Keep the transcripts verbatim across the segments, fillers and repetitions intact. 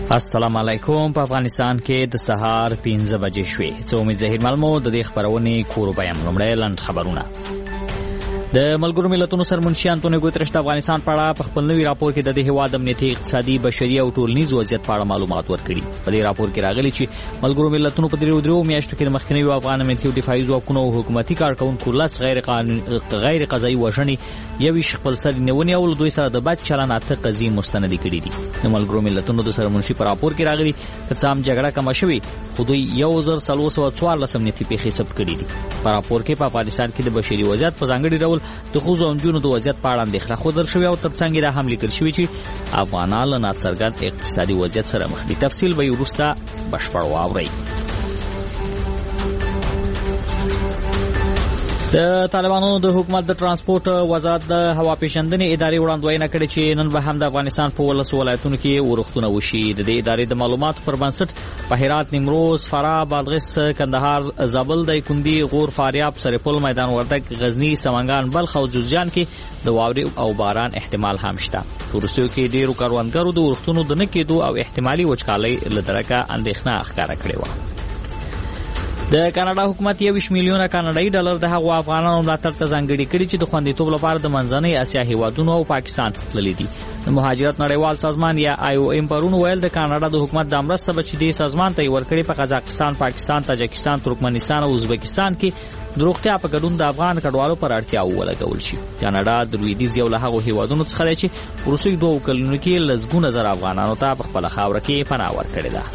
السلام علیکم. په افغانستان کې د سهار پنځه بجې شوې. څه امید ظهیر ملمو د دې خبرونې کورو بیان لومړی لنډ خبرونه. د ملګرو ملتونو سرمنشي انټونیو ګوتریش د افغانستان په اړه په خپل نوي راپور کې د دې هیواد امنیتي، اقتصادي، بشري او ټولنیز وضعیت په اړه معلومات ورکړي. په دې راپور کې راغلي چې ملګرو ملتونو په دریو دریو میاشتو کې د مخکنیو افغان امنیتي او دفاعي ځواکونو او حکومتي کارکونکو لس غیر قانوني غیر قضایي وژنې، یویشت خپلسري نیونې او دوی سره د بد چلند اته قضیې مستندې کړي دي. د ملګرو ملتونو د سرمنشي په راپور کې راغلي چې څام جګړه کم شوي، خو دوی یو زر څلور سوه څوارلس امنیتي پیښې ثبت کړي دي. په راپور کې په افغانستان کې د بشري وضعیت په ځانګړي ډول د ښځو او نجونو د وضعیت په اړه اندېښنه ښودل شوې او ترڅنګ یې دا هم لیکل شوي چې افغانان له ناڅرګند اقتصادي وضعیت سره مخ دي. تفصیل به یې وروسته بشپړ واورئ. د طالبانو د حکومت د ترانسپورت وزارت د هوا پیژندنې ادارې وړاندوینه کړې چې نن به هم د افغانستان په ولس ولایتونو کې ورښتونه وشي. د دې ادارې د معلوماتو پر بنسټ په هرات، نیمروز، فراه، بادغیس، کندهار، زابل، دایکنډي، غور، فاریاب، سرپل، میدان وردګ، غزنی، سمنګان، بلخ او جوزجان کې د واورې او باران احتمال هم شته. وروستیو کې ډیرو کاروانګرو د ورښتونو د نه کېدو او احتمالي وچکالۍ له درکه اندېښنه ښکاره کړې وه. د کاناډا حکومت یویشت میلیونه کاناډایي ډالر د هغو افغانانو ملاتړ ته ځانګړي کړي چې د خوندیتوب لپاره د منځنۍ اسیا هیوادونو او پاکستان ته تللي دي. د مهاجرت نړیوال سازمان یا آی او ایم پرون ویل د کاناډا د حکومت د مرسته به چې دې سازمان ته ورکړي په قزاقستان، پاکستان، تاجکستان، ترکمنستان او ازبکستان کې د روغتیا په ګډون د افغان کډوالو پر اړتیا ولګول شي. کاناډا د لویدیځ یو له هغو هیوادونو څخه دی چې وروستیو دوو کلونو کې لسګونه زره افغانانو ته په خپله خاوره کې پناه ورکړې ده.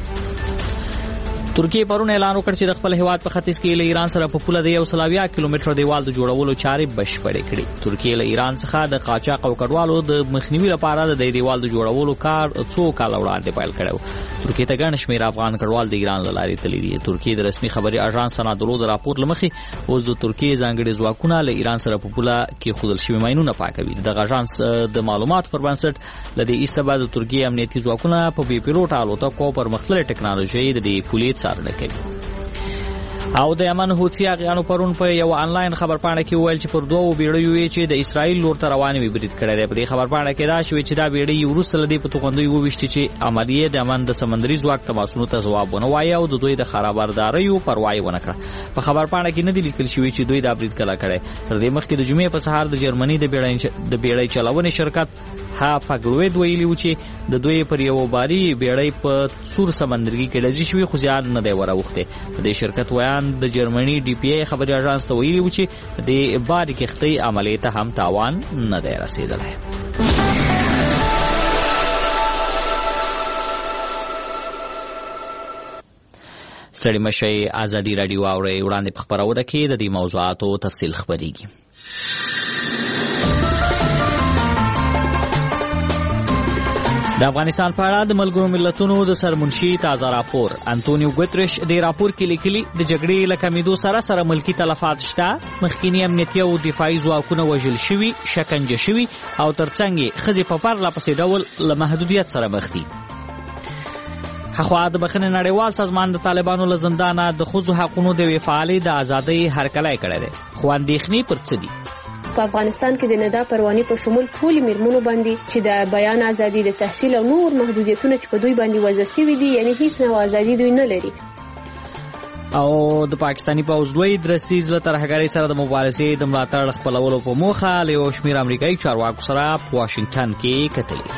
ترکیه پرون اعلان وکړ چې د خپل هیواد په ختیځ کې له ایران سره په پوله د یو سل اویا کیلومتره دیوال د جوړولو چارې بشپړې کړې. ترکیه له ایران څخه د قاچاق او کډوالو د مخنیوي لپاره د دې دیوال د جوړولو کار څو کال وړاندې پیل کړو. ترکیه ته ګڼ شمېر افغان کډوال د ایران له لارې تللي دي. ترکیه د رسمي خبري اژانس سنادولو د راپور له مخې اوس د ترکیه ځانګړي ځواکونه له ایران سره په پوله کې ښودل شوي ماینونه پاکوي. دغه اژانس د معلوماتو پر بنسټ له دې ایسته بعد د ترکیه امنیتي ځواکونه په بې پیلوټه الوتکو پر مختلفې ټکنالوژۍ د دې پولې څارنه کوي. او د یمن حوثي اغیانو پرون په یو آنلاین خبرپاڼه کې ویل چې پر دوه بیړیو یې چې د اسرائیل لور ته روانې وي برید کړی دی. په دې خبرپاڼه کې دا شوی چې دا بیړۍ وروسته له دې په توغندیو وویشتې چې عملیې د یمن د سمندري ځواک تماسونو ته ځواب ونه وایي او د دوی د خرابارداریو پروا یې ونه کړه. په خبرپاڼه کې نه دی لیکل شوی چې دوی دا برید کله کړی. تر دې مخکې د جمعې په سهار د جرمني د بیړۍ د بیړۍ چلونې شرکت هافګروید ویلي و چې د دوی پر یو باري بیړۍ په سور سمندرګي کې ډزې شوې خو زیان نه دی وراوښتی. د دې شرکت ویان د جرمني ډي پی ای خبري اژانس ته ویلي و چې د باري کښتۍ عملیې ته هم تاوان نه دی رسېدلی. ستړي مشئ، ازادي راډیو اورئ. وړاندې په خپرونه کې د دې موضوعاتو تفصیل خبرېږي. د افغانستان په اړه د ملګرو ملتونو د سرمنشي تازه راپور. انټونیو ګوتریش د راپور کې لیکلي د جګړې له کمیدو سره سره ملکی تلفات شته، مخکینی امنیتي او دفاعي ځواکونه وژل شوي، شکنجه شوي او ترڅنګ یې ښځې په پرله پسې ډول له محدودیت سره مخ دي. هخوا د بخښنې نړیوال سازمان د طالبانو له زندانه د ښځو حقونو د یوې فعالې د ازادۍ هرکلی کړی دی. خو اندېښنې پر څه دي؟ په افغانستان کې د ندا پروانې په شمول ټولې میرمنو باندې چې د بیان ازادي، د تحصیل او نور محدودیتونه چې په دوی باندې وضع شوي دي، یعنی هیڅ نوع ازادي دوی نه لري. او د پاکستاني پوځ دوی درستیز له ترهګرۍ سره د مبارزې د ملاتړ خپلولو په موخه له یو شمېر امریکایي چارواکو سره په واشنګټن کې کتلي.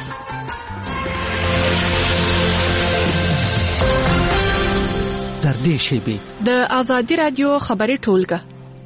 تر دې شیبې د ازادي راډیو خبري ټولګه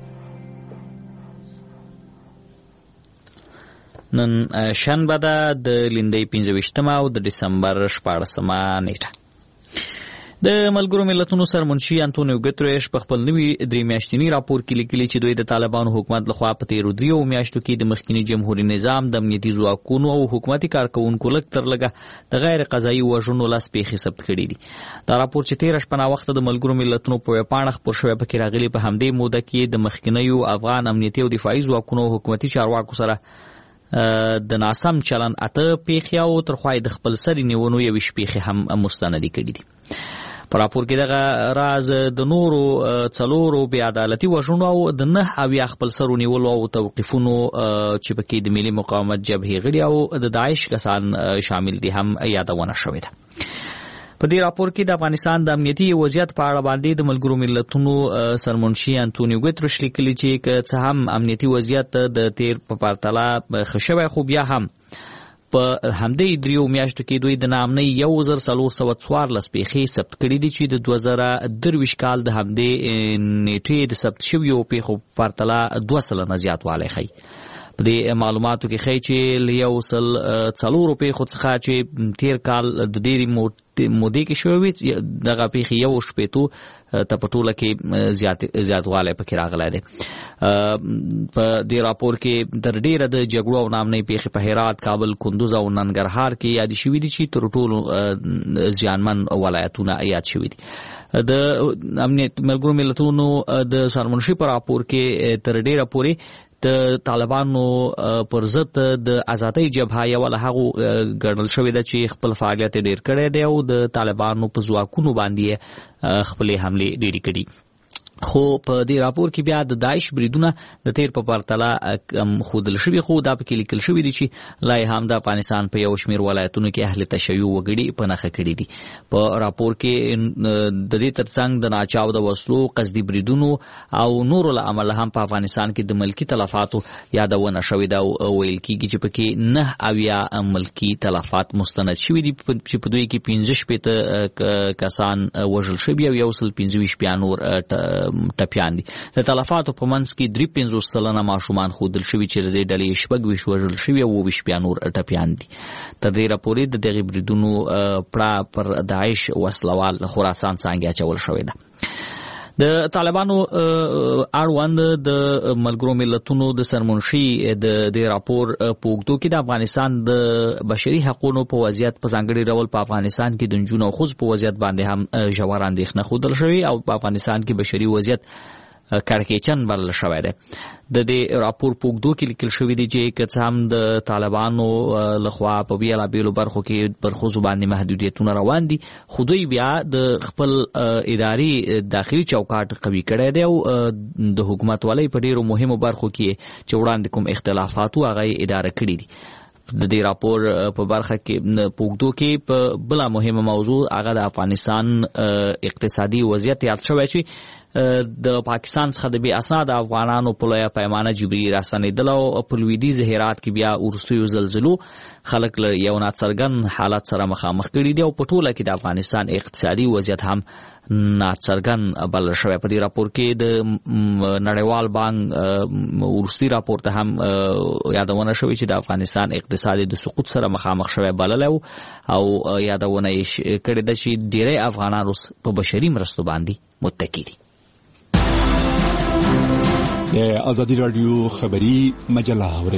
نن شنبه ده د لیندۍ پنځه ویشتمه او د ډسمبر شپاړسمه نیټه. د ملګرو ملتونو سرمنشي انټونیو ګوتریش په خپل نوي درې میاشتني راپور کې لیکلي چې دوی د طالبانو حکومت لخوا په تیرو دریو میاشتو کې د مخکني جمهوري نظام د امنیتي ځواکونو او حکومتي کارکوونکو لږ تر لږه د غیر قضایي وژنو لس پیښې ثبت کړي دي. دا راپور چې تېره شپه ناوخته د ملګرو ملتونو په ویبپاڼه خپور شوی پکې راغلي په همدې موده کې د مخکنیو افغان امنیتي او دفاعي ځواکونو او حکومتي چارواکو سره د ناسم چلن اته پیښې او تر خوا د خپلسري نیونو یویشت پیښې هم مستندې کړي دي. په راپور کې دغه راز د نورو څلورو بې عدالتي وژنو او د نه اویا خپل سر ونیولو او توقیفونو چې پکې د ملي مقاومت جبهې غړي او د داعش کسان شامل دي هم یادونه شوې ده. په دې راپور کې د افغانستان د امنیتي وضعیت په اړه باندې د ملګرو ملتونو سرمنشي انټونیو ګوتریش لیکلي چې که څه هم امنیتي وضعیت د تیر په پرتله ښه شوی خو بیا هم په همدې دریو میاشتو کې دوی د ناامنۍ یو زر څلور سوه څوارلس پیښې ثبت کړي دي چې د دوه زره درویشت کال د همدې نیټې د ثبت شویو پیښو په پرتله دوه سلنه زیاتوالی ښیي. په دې معلوماتو کې ښیي چې له یو سل څلورو پیښو څخه چې تیر کال د ډېرې مودې کې شوی وي دغه پیښې یو شپېتو ته په ټوله کې زیات زیاتوالی پکې راغلی دی. په دې راپور کې تر ډېره د جګړو او ناامنۍ پیښې په هرات، کابل، کندوز او ننګرهار کې یادې شوي دي چې تر ټولو زیانمن ولایتونه یاد شوي دي. د امنیت ملګرو ملتونو د سرمنشي په راپور کې تر ډېره پورې د طالبانو پر ضد د آزادۍ جبهه یو له هغو ګڼل شوې ده چې خپل فعالیت ډېر کړی دی او د طالبانو په ځواکونو باندې خپلې حملې ډېرې کړي. خو په دې راپور کې بیا د داعش بریدونه د تیر په پرتله ښودل شوي خو دا پکې لیکل شوي دي چې لا یې هم د افغانستان په یو شمېر ولایتونو کې اهل تشیع وګړي په نښه کړي دي. په راپور کې د دې ترڅنګ د ناچاو د وسلو، قصدي بریدونو او نورو له امله هم په افغانستان کې د ملکي تلفاتو یادونه شوې ده او ویل کېږي چې پکې نه اویا ملکي تلفات مستند شوي دي چې په دوی کې پنځه شپېته کسان وژل شوي او یو سل پنځه ویشت بیا نور ټپیان دي. د تلفاتو په منځ کې درې پنځوس سلنه ماشومان ښودل شوي چې د دې ډلې شپږ ویشت وژل شوي او اووه ویشت بیا نور ټپیان دي. تر ډېره پورې د دغې بریدونو پړه پر داعش وسلوال خراسان څانګې اچول شوې ده. د طالبانو اړوند د ملګرو ملتونو د سرمنشي د دې راپور په اوږدو کې د افغانستان د بشري حقوقو په وضعیت په ځانګړي ډول په افغانستان کې د نجونو او ښځو په وضعیت باندې هم ژوره اندېښنه ښودل شوې او په افغانستان کې بشري وضعیت کړکېچن بلل شوی دی. د دې راپور په اوږدو کې لیکل شوي دي چې که څه هم د طالبانو لخوا په بېلابېلو برخو کې پر ښځو باندې محدودیتونه روان دي خو دوی بیا د خپل اداري داخلي چوکاټ قوي کړی دی او د حکومت والۍ په ډېرو مهمو برخو کې چې وړاندې کوم اختلافات وو هغه یې اداره کړي دي. د دې راپور په برخه کې په اوږدو کې په بله مهمه موضوع هغه د افغانستان اقتصادي وضعیت یاد شوی چې د پاکستان څخه د بې اسناده افغانانو په لویه پیمانه جبري راستنېدل او په لویدیځ هرات کې بیا وروستیو زلزلو خلک له یو ناڅرګند حالت سره مخامخ کړي دي او په ټوله کې د افغانستان اقتصادي وضعیت هم ناڅرګند بلل شوی. په دې راپور کې د نړیوال بانک وروستي راپور ته هم یادونه شوې چې د افغانستان اقتصاد د سقوط سره مخامخ شوی بللی او یادونه یې کړې ده چې ډېری افغانان اوس په بشري مرستو باندې متکي دي. آزادی رادیو خبری مجله اورئ.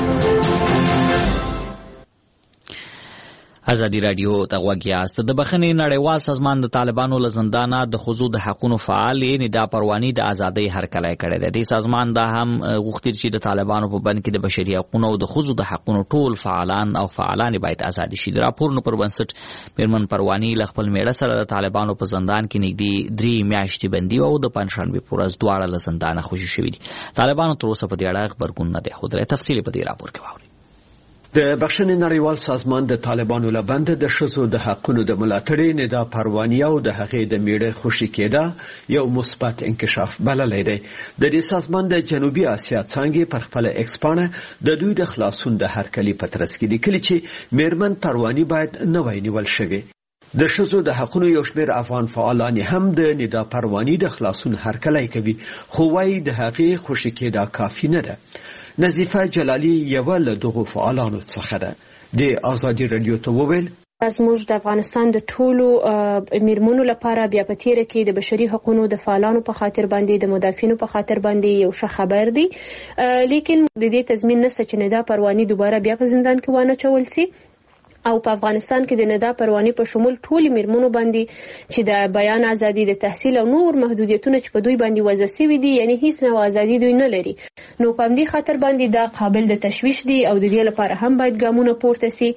ازادي رادیو ته غوږ یاست. د بخښنې نړیوال سازمان د طالبانو له زندانه د ښځو د حقونو فعال ندا پرواني د ازادۍ هرکلی کړی دی. د سازمان دا هم غوښتي چې د طالبانو په بند کې د بشري حقونو او د ښځو د حقونو ټول فعالان او فعالانې باید ازادي شي. د راپورونو پر بنسټ میرمن پرواني له خپل میړه سره د طالبانو په زندان کې نږدې درې میاشتې بندي او د پنجشنبې په ورځ دواړه له زندانه خوشي شوي دي. طالبانو تر اوسه په دې اړه غبرګون نه دی ښودلی. تفصیل په دې راپور کې واورئ. د بخښنې نړیوال سازمان د طالبانو له بنده د ښځو د حقونو د ملاتړې ندا پرواني او د هغې د میړه خوشي کېده یو مثبت انکشاف بللی دی. د دې سازمان د جنوبي اسیا څانګې پر خپله ایکس پاڼه د دوی د خلاصون د هرکلي په ترڅ کې لیکلي چې میرمن پرواني باید نوی نیول شوې. د ښځو د حقونو یو شمېر افغان فعالان هم د ندا پرواني د خلاصون هرکلی کوي خو وایي د هغې خوشي کېده کافي نه ده. نظیفه جلالی یو له دغو فعالانو څخه ده. د آزادي رادیو ته وویل زموږ د افغانستان د ټولو میرمنو لپاره بیا په تیره کې د بشري حقوقو د فعالانو په خاطر باندې د مدافعینو په خاطر باندې یو ښه خبر دی، لیکن د دې تضمین نشته چې ندا پرواني دوباره بیا په زندان کې وانه چول سي او په افغانستان کې د ندا پروانې په شمول ټول میرمنو باندې چې د بیان ازادي، د تحصیل او نور محدودیتونه چې په دوی باندې وضع شوي دي، یعنی هیڅ نوع ازادي دوی نه لري. نو په همدې خاطر باندې دا قابل د تشویش دي او د دې لپاره هم باید ګامونه پورته سي.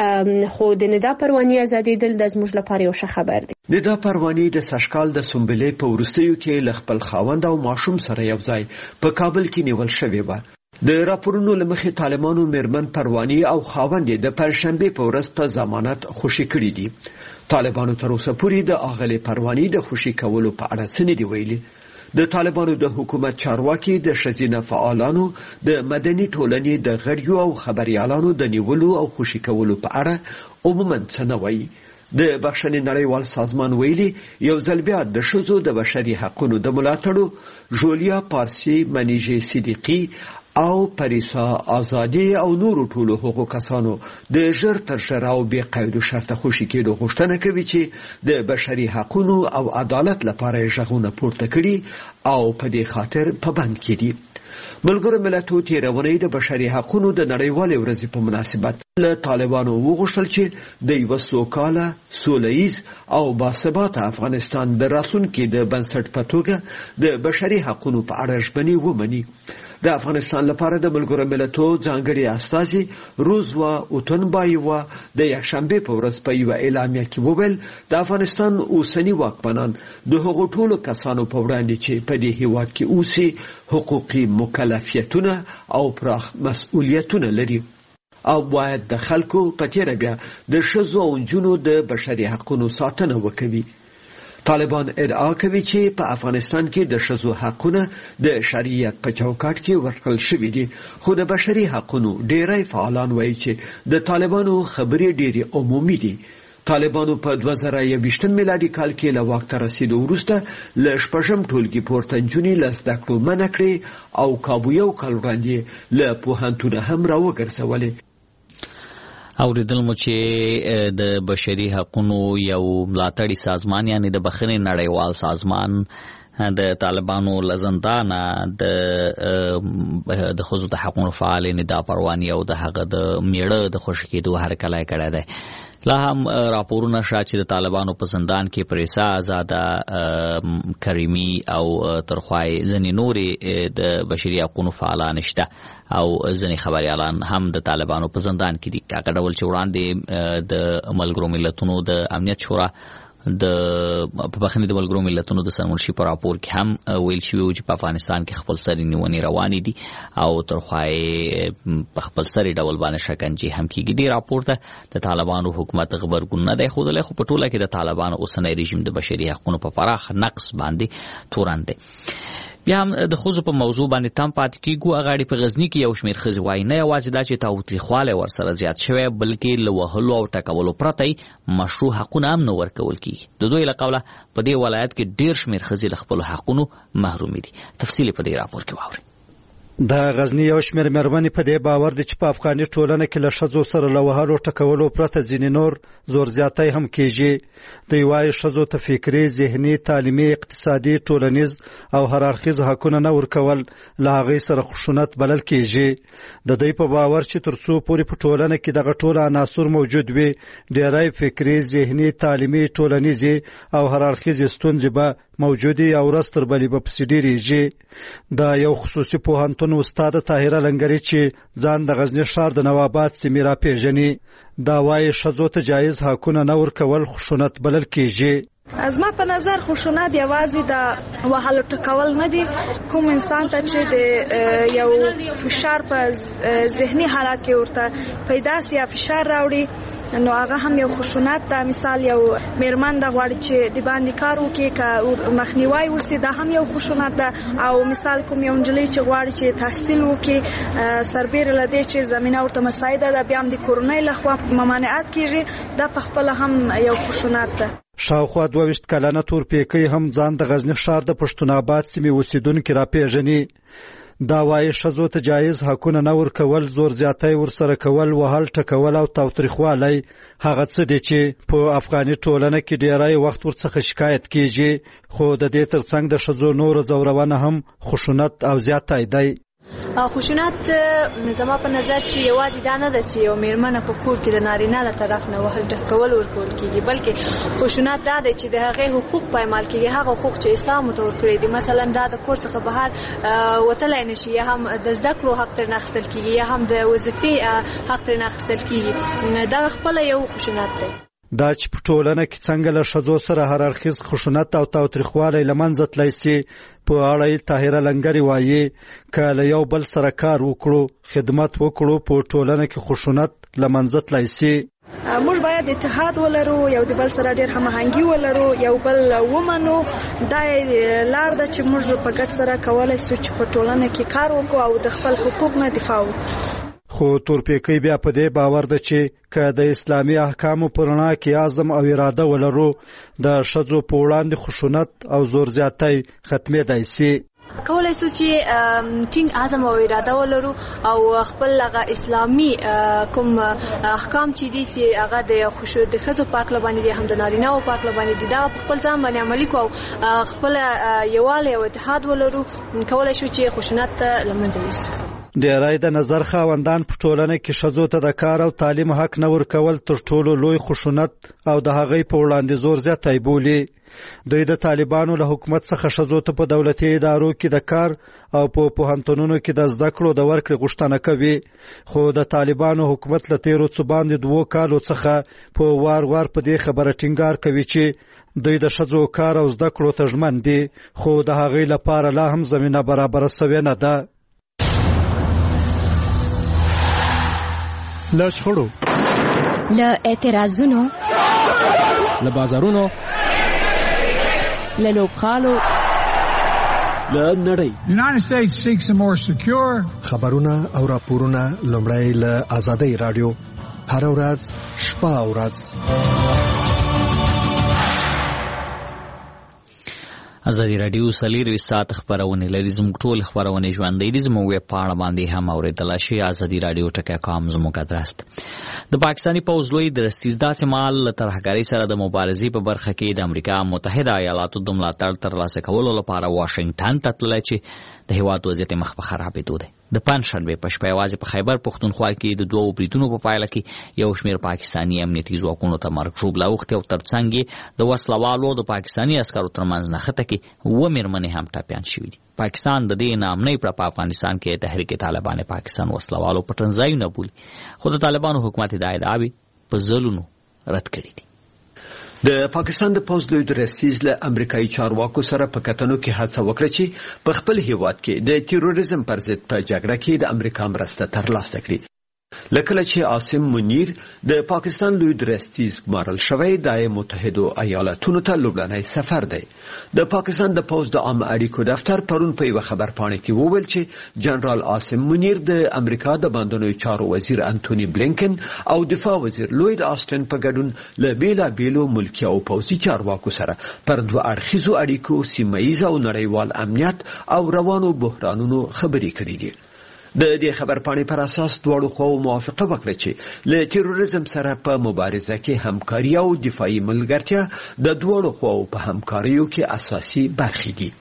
خو د ندا پروانې ازادي دل د زموږ لپاره یو ښه خبر دی. ندا پروانې د سشکال د سنبلې په وروستیو کې له خپل خاوند او ماشوم سره یو ځای په کابل کې نیول شوې وه. د راپورونو له مخې طالبانو میرمن پروانې او خاوند د پنځشنبې په ورځ په ضمانت خوشي کړي دي. طالبانو تر اوسه پورې د اغلې پروانې د خوشي کولو په اړه څه نه دي ویلي. د طالبانو د حکومت چارواکي د ښځینه فعالانو، د مدني ټولنې د غړیو او خبريالانو د نیولو او خوشي کولو په اړه عموما څه نه وایي. د بخښنې نړیوال سازمان ویلي یو ځل بیا د ښځو د بشري حقوقو د ملاتړو جولیا پارسی، منیژې صدیقي او پریسا آزادی او نورو ټولو هغو کسانو د ژر تر ژره او بې قید و شرطه خوشي کېدو غوښتنه کوي چې د بشري حقوقو او عدالت لپاره یې غږونه پورته کړي او په دې خاطر په بند کې دي. ملګرو ملتونو تېرونی د بشري حقوقو د نړیوالې ورځې په مناسبت له طالبانو وغوښتل چې د یوه سوکاله، سوله ییز او باثباته افغانستان د راتلونکي د بنسټ په توګه د بشري حقوقو په اړه ژمنې ومني. د افغانستان لپاره د ملګرو ملتونو ځانګړي استازي روزوا اوتنبایوا د یکشنبه په ورځ په یو اعلامیه کې وویل د افغانستان اوسنی واکمنان د هغو ټولو کسانو په وړاندې چې په دې هیواد کې اوسي حقوقي مکلفیتونه او پراخ مسؤلیتونه لري او باید د خلکو په تیره بیا د ښځو او نجونو د بشري حقوقو ساتنه وکړي. طالبان ادعا کوي چې په افغانستان کې د ښځو حقونه د شریعت په چوکاټ کې ورکړل شوي دي، خو د بشري حقوقو ډیری فعالان وایي چې د طالبانو خبرې ډیرې عمومي دي. طالبانو په دوه زره یوویشتم میلادي کال کې له واک ته رسیدو وروسته له شپږم ټولګي پورته نجونې له زده کړو منع کړې او کابو یو کال وړاندې له پوهنتونه هم راوګرځولې. اوریدل مو چې د بشري حقوقو یو ملاتړي سازمان یعنی د بخښنې نړیوال سازمان د طالبانو لزندانه د د ښځو د حقوقو فعال ندا پروانې او د هغه د میړه د خوشي کېدو هرکلی کړی دی. لا هم راپورونه شته چې د طالبانو په زندان کې پریسا آزاده، کریمی او ترخوای ځینې نورې د بشري حقوقو فعالان شته او ځینې خبريالان هم د طالبانو په زندان کې دي. هغه ډول چې وړاندې د ملګرو ملتونو د امنیت شورا د په بخښنې د ملګرو ملتونو د سرمنشي په راپور کې هم ویل شوي چې په افغانستان کې خپل سري نیونې روانې دي او ترخوای په خپل سري ډول باندې شکنجې هم کېږي. دې راپور ته د طالبانو حکومت غبرګون نه دی ښودلی، خو په ټوله کې د طالبانو اوسنی رژیم د بشري حقوقو په پراخ نقص باندې تورن دی. بیا هم د ښځو په موضوع باندې تم پاتې کېږو. اغاړې په غزني کې یو شمېر ښځې وایي نه یوازې دا چې تاوتریخوالی ورسره زیات شوی، بلکې له وهلو او ټکولو پرته مشروع حقونه هم نه ورکول کېږي. د دوی له قوله په دې ولایت کې ډېر شمېر ښځې له خپلو حقونو محرومې دي. تفصیل په دې راپور کې واورئ. د غزنی یو شمېر مېرمنې په دې باور دي چې په افغاني ټولنه کې له ښځو سره له وهلو ټکولو پرته ځینې نور زور زیاتی هم کېږي. دوی وایي ښځو ته فکري، ذهني، تعلیمي، اقتصادي، ټولنیز او هر اړخیز حقونه نه ورکول له هغې سره خشونت بلل کېږي. د دوی په باور چې تر څو پورې په ټولنه کې دغه ټول عناصر موجود وي، ډېری فکري، ذهني، تعلیمي، ټولنیزې او هر اړخیزې ستونزې به موجودي او ورځ تر بلې به پسې ډېرېږي. د یو خصوصي پوهنتون استاد طاهره لنګري چې ځان د غزني ښار د نواباد سیمې راپېژني، دا وایي ښځو ته جایز حقونه نه ورکول خشونت بلل کېږي. از ما په نظر خشونت یوازې د وهلو ټکول نه دي. کوم انسان ته چې د یو فشار په ذهني حالت کې ورته پیدا سي یا فشار راوړي، نو هغه هم یو خشونت ده. مثال یو میرمن د غواړي چې د باندې کار وکړي که مخنیوي وسی، دا هم یو خشونت ده. او مثال کوم یو نجلۍ چې غواړي چې تحصیل وکړي، سربېره له دې چې زمینه ورته مساعده ده، بیا هم د کورنۍ لخوا ممانعت کېږي، دا په خپله هم یو خشونت ده. شاوخوا دوه ویشت کلنه تورپیکۍ هم ځان د غزني ښار د پښتون آباد سیمې اوسیدونکي راپېژني. دا وایي ښځو ته جایز حقونه نه ورکول، زور زیاتی ورسره کول، وهل ټکول او تاوتریخوالی هغه څه دي چې په افغاني ټولنه کې ډیری وخت ورڅخه شکایت کېږي. خو د دې ترڅنګ د ښځو نورو ځورونه هم خشونت او زیاتی دی. خشونت زما په نظر چې یوازې دا نه ده چې یو میرمنه په کور کې د نارینه له طرف نه وهل ډکول ورکول کېږي، بلکې خشونت دا دی چې د هغې حقوق پایمال کېږي، هغه حقوق چې اسلام ورته ورکړي دي. مثلا دا د کور څخه بهر وتلی نه شي، یا هم د زده کړو حق ترېنه اخیستل کېږي، یا هم د وظیفې حق ترېنه اخیستل کېږي. دا خپله یو خشونت دی. دا چې په ټولنه کې څنګه له ښځو سره هر اړخیز خشونت او تاوتریخوالی له منځه تللی سي په اړه یې طاهره لنګرې وایي که له یو بل سره کار وکړو، خدمت وکړو، په ټولنه کې خشونت له منځه تللی سي. موږ باید اتحاد ولرو، یو د بل سره ډېر هماهنګي ولرو، یو بل ومنو. دا لار ده چې موږ په ګډ سره کولی سو چې په ټولنه کې کار وکړو او د خپل حقوق نه دفاع وکړو. خو تورپیکی بیا په دې باور ده چې که د اسلامي احکامو په رڼا کې عزم او اراده ولرو، د ښځو په وړاندې خشونت او زور زیاتی ختمېدای سي. کولای سو چې ټینګ عزم او اراده ولرو او خپل هغه اسلامي کوم احکام چې دي چې هغه د خوشو د ښځو پاک لبانې دي، هم د نارینه‌و پاک لبانې دي، دا په خپل ځان باندې عملي کو او خپل یووالی او اتحاد ولرو، کولای شو چې خشونت له منځه یوسو. ډیری د نظر خاوندان په ټولنه کې ښځو ته د کار او تعلیم حق نه ورکول تر ټولو لوی خشونت او د هغې په وړاندې زور زیاتی بولي. دوی د طالبانو له حکومت څخه ښځو ته په دولتي ادارو کې د کار او په پوهنتونونو کې د زده کړو د ورکړې غوښتنه کوي، خو د طالبانو حکومت له تیرو څو باندې دوو کالو څخه په وار وار په دې خبره ټینګار کوي چې دوی د ښځو کار او زده کړو ته ژمن دي، خو د هغې لپاره لا هم زمینه برابره سوې نه ده. له شخړو، له اعتراضونو، له بازارونو، له لوبخالو، له نړۍ. United States seeks a more secure. خبرونه او راپورونه لومړی له آزادۍ رادیو هر ورځ شپه او ورځ. ازادي رادیو سلیروي ساعت خبرونه لري، زموږ ټول خبرونه ژوندۍ دي، زموږ ویب پاڼه باندې هم اوریدلای شئ. ازادي رادیو ټکی کام زموږ ادرس. د پاکستاني پوځ لوی درستیز داسې مال ترهګرۍ سره د مبارزې په برخه کې د امریکا متحده ایالاتو د ملاتړ ترلاسه کولو لپاره واشنگټن ته تللی چې د هیواد وضعیت مخ په خرابېدو دی. د پنجشنبې په شپه یوازې په خیبر پښتونخوا کې د دوو بریدونو په پایله کې یو شمېر پاکستاني امنیتي ځواکونو ته مرګ ژوبله اوښتې او تر څنګ یې د وسلوالو د پاکستاني عسکرو ترمنځ نښته کې اووه مېرمنې هم ټپیان شوي دي. پاکستان د دې نامنۍ پر په افغانستان کې تحریک طالبان پاکستان وسلوالو پټنځایونه بولي، خو د طالبانو حکومت دا ادعاوې په ځلونو رد کړي دي. د پاکستان د پوځ لوی درستیز له امریکایي چارواکو سره په کتنو کې هڅه وکړه چې په خپل هیواد کې د تیروریزم پر ضد په جګړه کې د امریکا مرسته ترلاسه کړي. لکه چې عاصم منیر د پاکستان لوی درستیز ګمارل شوی د متحده ایالاتونو ته لومړنی سفر دی. د پاکستان د پوځ د عام اړیکو دفتر پرون په یو خبرپاڼه کې وویل چې جنرال عاصم منیر د امریکا د باندنوي چارو وزیر انټونی بلینکن او دفاع وزیر لوید آسټن په ګډون له بیلابیلو ملکي او پوځي چارواکو سره پر دوه اړخیزو اړیکو، سیمه‌ییز او نړیوال امنیت او روانو بحرانونو خبرې کړې دي. د دې خبرپاڼې پر اساس دواړو خواو موافقه وکړه چې له تیروریزم سره په مبارزه کې همکاري او دفاعي ملګرتیا د دواړو خواو په همکاریو کې اساسي برخې دي.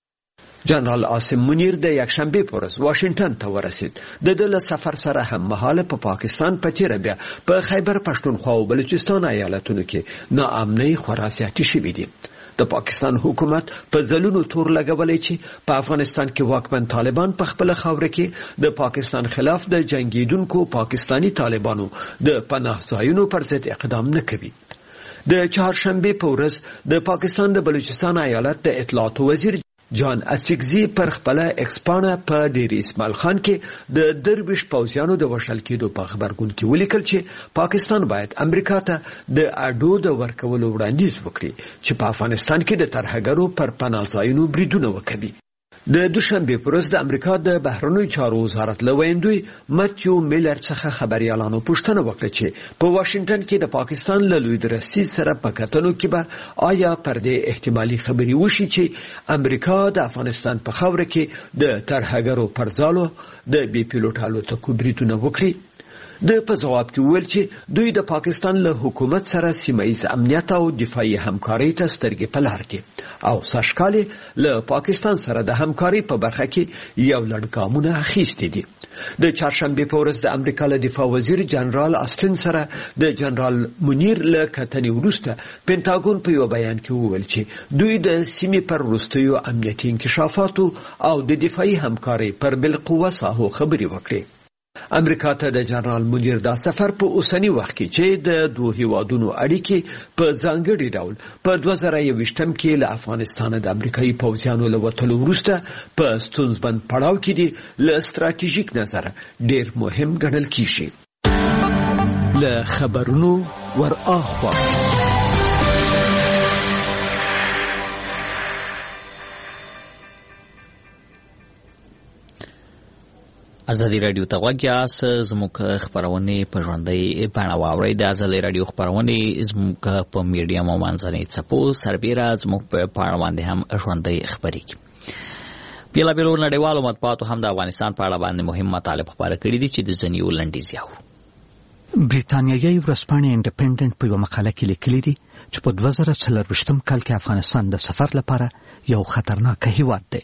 جنرال عاصم منیر د یکشنبه په ورځ واشنگټن ته ورسید. د ده له سفر سره هم مهاله په پاکستان په تیره بیا په خیبر پښتونخوا او بلوچستان ایالتونو کې ناامنۍ خورا زیاتې شوې دي. د پاکستان حکومت په ځلونو تور لګولې چې په افغانستان کې واکمن طالبان په خپل خاوره کې د پاکستان خلاف د جنگیدونکو پاکستانی طالبانو د پناه ځایونو پر ضد اقدام نه کوي. د چهارشنبه په ورځ د پاکستان د بلوچستان ایالت د اطلاعات وزیر جان اسیکزی پر خپل ایکسپانه په ډیر اسماعیل خان کې د درویش پوځیانو د وشل کېدو په خبرګون کې ولیکل چې پاکستان باید امریکا ته د اډو د ورکولو وړاندیز وکړي چې په افغانستان کې د ترهګرو پر پناه ځایونو بریدونه وکړي. د دوشنبه پر ورځ د امریکا د بهرنیو چارو وزارت له ویندوی ماتیو میلر څخه خبريالانو پوښتنه وکړه چې په واشنگټن کې د پاکستان له لوی درستیز سره په کتنو کې به آیا پر دې احتمالي خبري وشي چې امریکا د افغانستان په خاوره کې د ترهګرو پر ځالو د بي پیلوټ الوتکو بریدونه وکړي. د په جواب کې ویل چې دوی د پاکستان له حکومت سره سیمه‌ییز امنیت او دفاعي همکارۍ ته سترګې په لار کې او سږکال له پاکستان سره د همکارۍ په برخه کې یو لړ ګامونه اخیستي دي. د چهارشنبه په ورځ د امریکا له دفاع وزیر جنرال آسټن سره د جنرال منیر له کتنې وروسته پینټاګون په یو بیان کې وویل چې دوی د سیمې پر وروستیو امنیتي انکشافاتو او د دفاعي همکارۍ پر بالقوه ساحو خبرې وکړي. امریکا ته د جنرال منیر دا سفر په اوسنی وخت کې چې د دوه هیوادونو اړیکې په ځانګړي ډول په دوه زره یوویشتم کې له افغانستان د امریکایي پوځیانو له وتلو وروسته په ستونزمن پړاو کې دي له ستراتیژیک نظره ډیر مهم ګڼل کیږي. له خبرونو ور اخوا ازادي رادیو ته غوږیاست. زموږ خبرونه په ژوندۍ بڼه واورئ. د ازادي رادیو خبرونه زموږ په میډیا او منځنۍ څپو سربېره زموږ په پاڼه باندې هم ژوندۍ خبرېږي. بیلابیلو نړیوالو مطبوعاتو هم د افغانستان په اړه باندې مهم مطالب خپاره کړي دي چې د ځینې لنډیز یاورو. بریتانیایي ورځپاڼې انډیپندنت په یوه مقاله کې لیکلي دي چې په دوه زره څلرویشتم کال کې افغانستان د سفر لپاره یو خطرناک هیواد دی.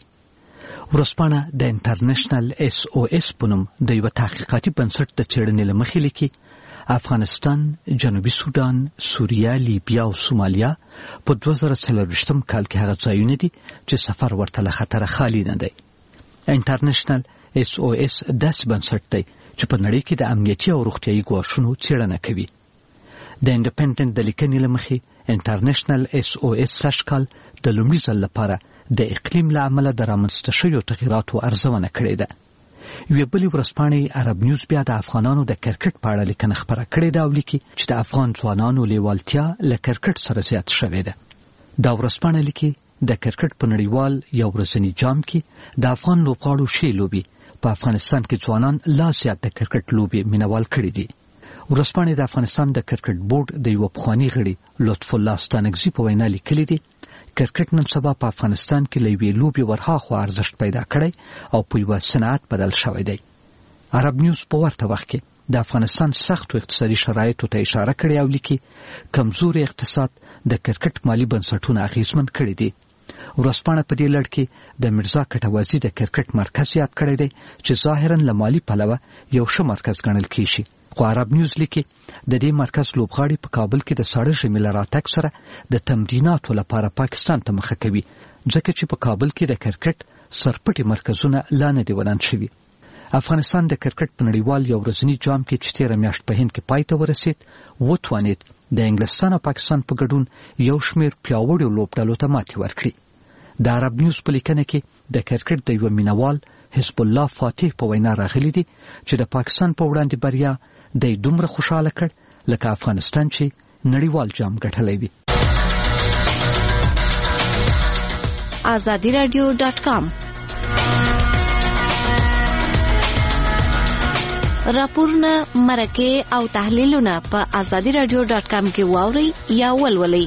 ورځپاڼه د انټرنیشنل اس او اس په نوم د یو تحقیقاتي بنسټ د څېړنې له مخې لیکي افغانستان، جنوبي سودان، سوریه، لیبیا او سومالیا په دوه زره څلرویشتم کال کې هغه ځایونه دي چې سفر ورته له خطره خالي نه دی. انټرنیشنل اس او اس داسې بنسټ دی چې په نړۍ کې د امنیتي او روغتیایي ګواښونو څېړنه کوي. د انډیپندنت د لیکنې له مخې انټرنیشنل اس او اس سږکال د لومړي ځل لپاره د اقلیم له امله د رامنځته شویو تغیراتو ارزونه کړې ده. یوې بلې ورځپاڼې عرب نیوز بیا د افغانانو د کرکټ په اړه لیکنه خپره کړې ده او لیکي چې د افغان ځوانانو لیوالتیا له کرکټ سره زیات شوې ده. دا ورځپاڼه لیکي د کرکټ په نړیوال یو ورځني جام کې د افغان لوبغاړو ښې لوبې په افغانستان کې ځوانان لا زیات د کرکټ لوبې مینوال کړي دي. ورځپاڼې د افغانستان د کرکټ بورډ د یو پخواني غړي لطف الله ستانکزي په وینا لیکلي دي کرکټ نن سبا په افغانستان کې له یوې لوبې ورهاخوا ارزښت پیدا کړی او په یوه صنعت بدل شوی دی. عرب نیوز په ورته وخت کې د افغانستان سختو اقتصادي شرایطو ته اشاره کړې او لیکي کمزوري اقتصاد د کرکټ مالی بنسټونه اغیزمن کړي دي. ورځپاڼه په دې لړ کې د مرزا کټوازي د کرکټ مرکز یاد کړی دی چې ظاهرا له مالی پلوه یو ښه مرکز ګڼل کیږي. خو عرب نیوز لیکي د دې مرکز لوبغاړي په کابل کې د ساړه ژمي له راتګ سره د تمریناتو لپاره پاکستان ته مخه کوي ځکه چې په کابل کې د کرکټ سرپټي مرکزونه لا نه دي ودان شوي. افغانستان د کرکټ په نړیوال یو ورځني جام کې چې تېره میاشت په هند کې پای ته ورسېد وتوانېد د انګلستان او پاکستان په ګډون یو شمېر پیاوړو لوبډلو ته ماتې ورکړي. د عرب نیوز په لیکنه کې د کرکټ د یو مینوال حزب الله فاتح په وینا راغلي دي چې د پاکستان په وړاندې بریا د دومره خوشاله کړ لکه افغانستان چې نړیوال جام ګټلی وي. آزادی رادیو ډاټ کام راپورونه، مرکې او تحلیلونه په آزادی رادیو ډاټ کام کې واورئ یا ولولئ.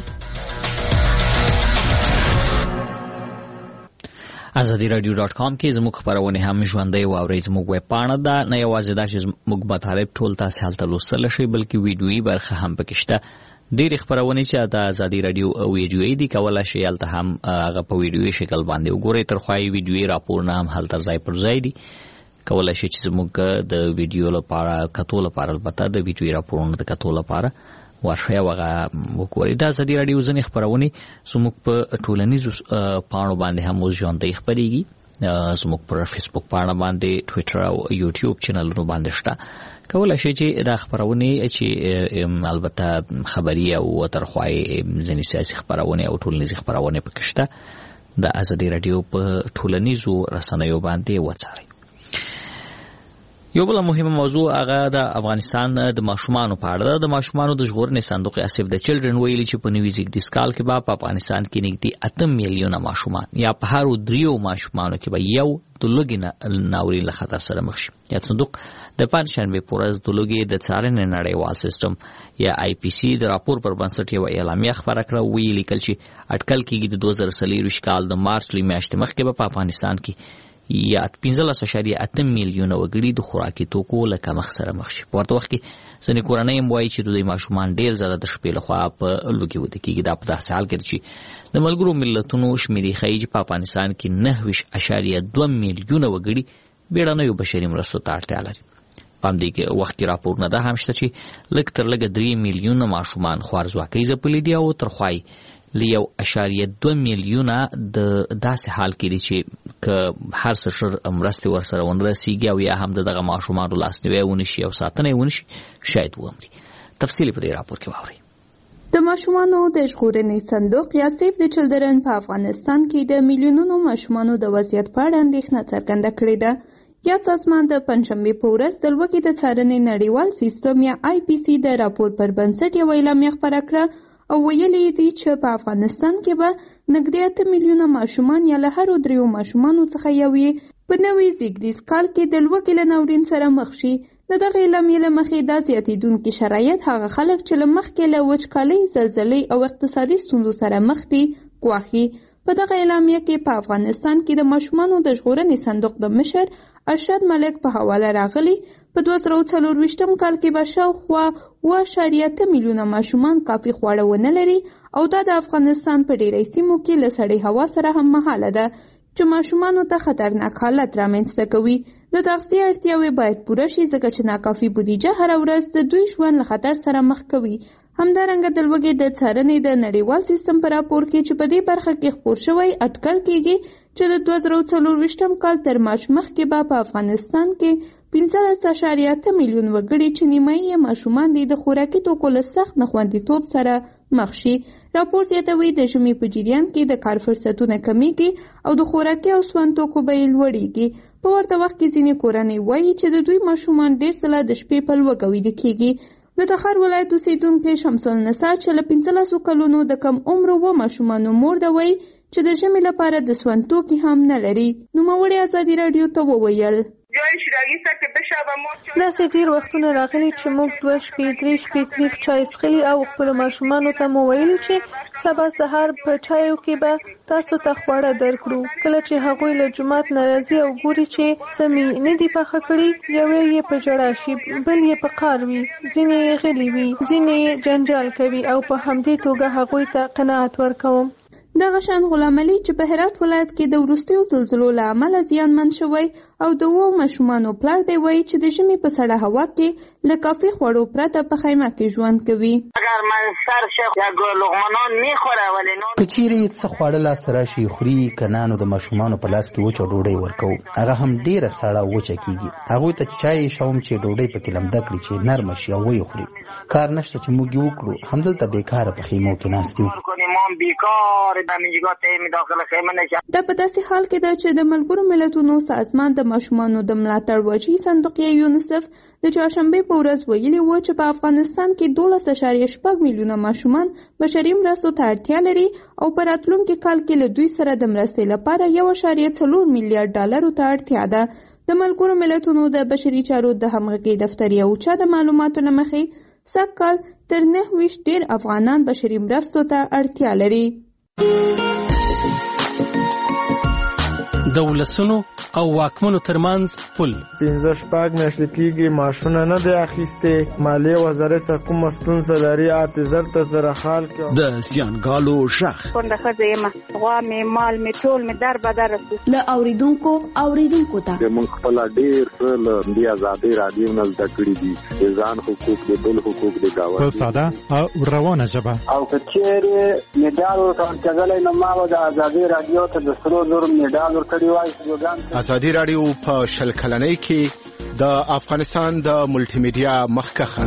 آزادی رادیو ډاټ کام کې زموږ خبرونه هم ژوندۍ واورئ. زموږ ویب پاڼه ده نه یوازې دا چې زموږ مطالب ټول تاسو هلته لوستلی شئ بلکې ویډیویي برخه هم پکې شته. ډېرې خبرونه چې د آزادی رادیو ویډیویي دي کولی شئ هلته هم هغه په ویډیویي شکل باندې وګورئ. ترخوا یې ویډیویي راپورونه هم هلته ځای پر ځای دي. کولی شئ چې زموږ د ویډیو لپاره کتو لپاره البته د ویډیویي راپورونو د کتو لپاره ورشئ او هغه وګورئ. د آزادي راډیو ځینې خپرونې زموږ په ټولنیزو پاڼو باندې هم اوس ژوندۍ خپرېږي. زموږ پر فیسبوک پاڼه باندې، ټویټر او یوټیوب چینلونو باندې شته. کولی شئ چې دا خپرونې چې البته خبري او ترخوای ځینې سیاسي خپرونې او ټولنیزې خپرونې پکې شته د آزادي راډیو په ټولنیزو رسنیو باندې وڅارئ. یو بل مهمه موضوع هغه د افغانستان د ماشومانو په اړه ده. د ماشومانو د ژغورنې صندوق اسف د چلډرن ویلي چې په نوي زیږدیز کال کې به په افغانستان کې نږدې اته میلیونه ماشومان یا په هر دریو ماشومانو کې به یو د لوږې ناورین له خطر سره مخ شي. یا صندوق د پنځشنبې په ورځ د لوږې د څارنې نړیوال سیستم یا آی پی سی د راپور پر بنسټ یوه اعلامیه خپره کړه. ویې لیکل چې اټکل کېږي د دوه زره څلېرویشت کال د مارچ له میاشتې مخکې به په افغانستان کې یا پنځلس اعشاریه اته میلیونه وګړي د خوراکي توکو له کمښت سره مخ شي. په ورته وخت کې ځینې کورنۍ هم وایي چې دوی ماشومان ډېر زیاته د شپې لخوا په لوږې وده کېږي. دا په داسې حال کې چې د ملګرو ملتونو شمېرې ښیي چې په افغانستان کې نهه ویشت اعشاریه دوه میلیونه وګړي بیړنیو بشري مرستو ته اړتیا لري. په همدې کې وخت کې راپورونه دا هم شته چې لږ تر لږه درې میلیونه ماشومان خوارځواکۍ ځپلي دي او تر خوا له یو اعشاریه دوه میلیونه د داسې حال کې دي چې که هر څه ښه مرستې ورسره ونه رسېږي او یا هم د دغه ماشومانو لاسنیوی ونه شي او ساتنه یې ونه شي شاید ومري. تفصیل په دې راپور کې واورئ. د ماشومانو د ژغورنې صندوق یا سیف د چلډرن په افغانستان کې د میلیونونو ماشومانو د وضعیت په اړه اندېښنه څرګنده کړې ده. یاد سازمان د پنجشنبې په ورځ د لوږې د څارنې نړیوال سیستم یا آی پی سی د راپور پر بنسټ یوه اعلامیه خپره کړه او ویلي دي چې په افغانستان کې به نږدې اته میلیونه ماشومان یا له هرو دریو ماشومانو څخه یو یې په نوي زیږدیز کال کې د لوږې له ناورین سره مخ شي. د دغه اعلامیې له مخې دا زیاتېدونکي شرایط هغه خلک چې له مخکې له وچکالۍ، زلزلې او اقتصادي ستونزو سره مخ دي ګواښي. په دغه اعلامیه کې په افغانستان کې د ماشومانو د ژغورنې صندوق د مشر ارشد ملک په حواله راغلي په دوه زره څلرویشتم کال کې به شاوخوا اوه اعشاریه اته میلیونه ماشومان کافي خواړه ونه لري او دا د افغانستان په ډیری سیمو کې له سړې هوا سره هم مهاله ده چې ماشومانو ته خطرناک حالت رامنځته کوي. د تغذیې اړتیاوې باید پوره شي ځکه چې ناکافي بودیجه هره ورځ د دوی ژوند له خطر سره مخ کوي. همدارنګه د لوږې د څارنې د نړیوال سیستم په راپور کې چې په دې برخه کې خپور شوی اټکل کېږي چې د دوه زره څلرویشتم کال تر مارچ مخکې به په افغانستان کې پنځلس اعشاریه اته میلیون وګړي چې نیمایي یې ماشومان دي د خوراکي توکو له سخت ناخوندیتوب سره مخ شي. راپور زیاتوي د ژمي په جریان کې د کار فرصتونه کمیږي او د خوراکي او سون توکو بیې لوړیږي. په ورته وخت کې ځینې کورنۍ وایي چې د دوی ماشومان ډېر ځله د شپې په لوږه ویده کېږي. د تخار ولایت اوسېدونکی شمس النساء چې له پنځلسو کلونو د کم عمرو و ماشومانو مور ده وایي چې د ژمي لپاره د سون توکي هم نه لري. نوموړې ازادي راډیو ته وویل داسې ډېر وختونه راغلي چې موږ دوه شپې درې شپې تریخ چای څښلي او خپلو ماشومانو ته مو ویلي چې سبا سهار په چایو کې به تاسو ته خواړه درکړو. کله چې هغوی له جومات نه راځي او ګوري چې څه مې نه دي پاخه کړي، یوې یې په ژړا شي، بل یې په قار وي، ځینې یې غلي وي، ځینې یې جنجال کوي او په همدې توګه هغوی ته قناعت ورکوم. دغه شان غلام علي چې په هرات ولایت کې د وروستیو زلزلو له امله زیانمن شوی او د اوو ماشومانو پلار دی وایي چې د ژمي په سړه هوا کې له کافي خوړو پرته په خیمه کې ژوند کوي. اگر من سر شخ یا لقمانان میخوره ولی نان کچيري څه خواړه لاس راشي خوري کنانو د ماشومانو په لاس کې وچه ډوډۍ ورکو، هغه هم ډیره سړه وچه کیږي. هغه ته چای شوم چې ډوډۍ په کې لمده کړي چې نرم شي او وي خوري. کار نشته چې موږ یو کړو، همدلته بیکاره په خیمو کې ناستو. دا په داسې حال کې ده چې د ملګرو ملتونو سازمان د ماشومانو د ملاتړ وجهي صندوق یا یونیسف د چهارشنبې په ورځ ویلي و چې په افغانستان کې دولس اعشاریه شپږ میلیونه ماشومان بشري مرستو ته اړتیا لري او په راتلونکي کال کې له دوی سره د مرستې لپاره یو اعشاریه څلور میلیارډ ډالرو ته اړتیا ده. د ملګرو ملتونو د بشري چارو د همغږۍ دفتر یو چا د معلوماتو له مخې سږ کال تر نهه ویشت ډېر افغانان بشري مرستو ته اړتیا لري. د ولسونو او واکمنو ترمنځ پل پنځه شپږ میاشتې کېږي معاشونه نه دی اخیستې. مالیې وزارت څخه کومه ستونزه لري اته زر ته زره خال کې د زیانګالو شخ کونډه ښځه یم، غوا مې مال مې ټول مې در بدر له اوریدونکو اوریدونکو ته موږ خپل ډېر څه له دې ازادي رادیو نه زده کړي دي، د ځان حقوق د بل حقوق د گاوند په ساده او روانه ژبه او کچېرې میډال ورکړل نو ما د ازادي رادیو ته د سرو زر میډال ورکړی وای. ازادي رادیو په شل کلنۍ کې د افغانستان د ملټي میډیا مخکخه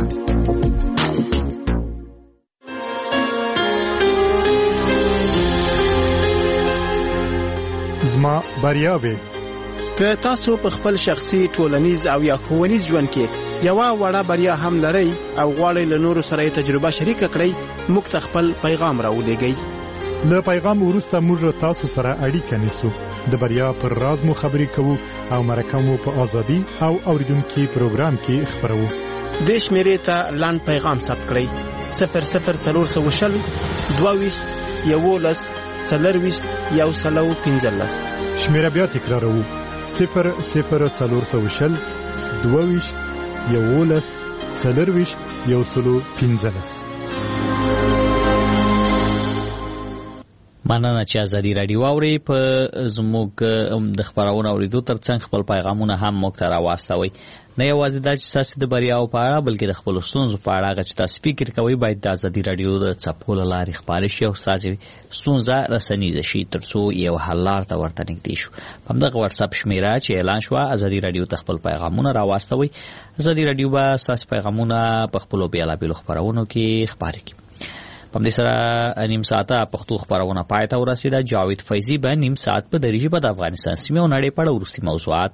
زما بریاوي که تاسو په خپل شخصي ټولنیز او یا ښوونیز ژوند کې یوه وړه بریا هم لرئ او غواړئ له نورو سره یې تجربه شریکه کړئ، موږ ته خپل پیغام راولېږئ. له پیغام وروسته موږ تاسو سره اړیکه نیسو، د بریا پر راز مو خبرې کوو او مرکه مو په ازادي او اوریدونکو پروګرام کې خبرو. د شمیرې ته لاند پیغام ثبت کړئ صفر صفر څلور سوه شل دوه ویشت یولس څلور ویشت یو سلو پنځلس. شمیره بیا تکراروو صفر صفر څلور سوه شل دوه ویشت یولس څلرویشت یو سلو پنځلس. مننه چې ازادي رادیو واوري. په زموږ د خبرونو اوریدو ترڅنګ خپل پیغامونه هم موږ ته راواستوي. نه یوازې دا چې تاسو د بریاو په اړه بلکې د خپل ستونزو په اړه چې تاسو فکر کوئ باید د ازادي رادیو د چاپولو لارې خپاره شي او تاسو ستونزه رسنیزه شي ترڅو یو حل لار ته ورته نږدې شو. په همدغه واتس اپ شمیره چې اعلان شو ازادي رادیو ته خپل پیغامونه راواستوي. ازادي رادیو به تاسو پیغامونه په خپل بیلابیلو خبرونو کې خبرې کوي. په دې سره نیم ساعته پښتو خبرونه پای ته ورسیده. جاوید فیضی به نیم ساعت په دریجه په افغانستان سیمه او نړۍ په اړه ورسي موضوعات